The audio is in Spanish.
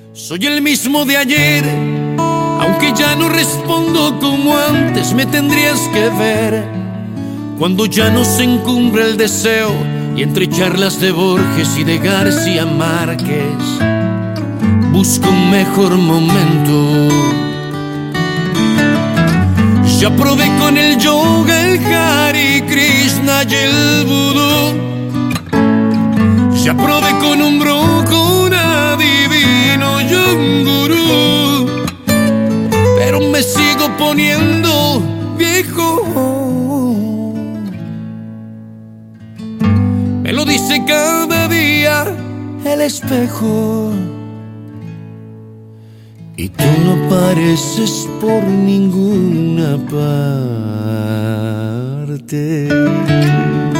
Soy el mismo de ayer, aunque ya no respondo como antes. Me tendrías que ver cuando ya no se encumbra el deseo, y entre charlas de Borges y de García Márquez busco un mejor momento. Ya probé con el yoga, el Hare Krishna y el vudú. Ya probé con un brujo, un adivino y un gurú, pero me sigo poniendo viejo. Me lo dice cada día el espejo. Y tú no apareces por ninguna parte.